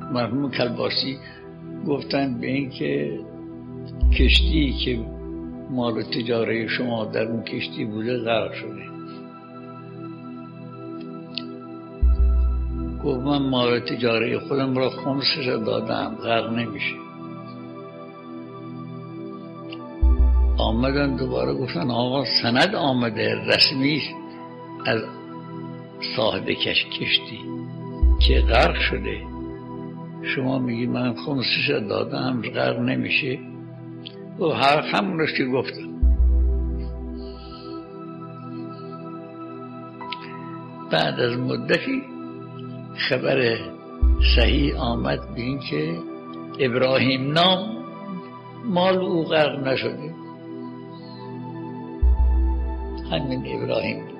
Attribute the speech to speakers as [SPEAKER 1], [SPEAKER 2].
[SPEAKER 1] مرحوم کلباسی گفتن به این که کشتی که مال تجاره شما در اون کشتی بوده غرق شده. گفت من مال تجاره خودم را خمسش دادم، غرق نمیشه. آمدن دوباره گفتن آقا سند آمده رسمی از صاحب کشتی که غرق شده، شما میگی من خمسش دادم غرق نمیشه. و همونش که گفتم. بعد از مدتی خبر صحیح آمد به این که ابراهیم نام مال او غرق نشده، همین ابراهیم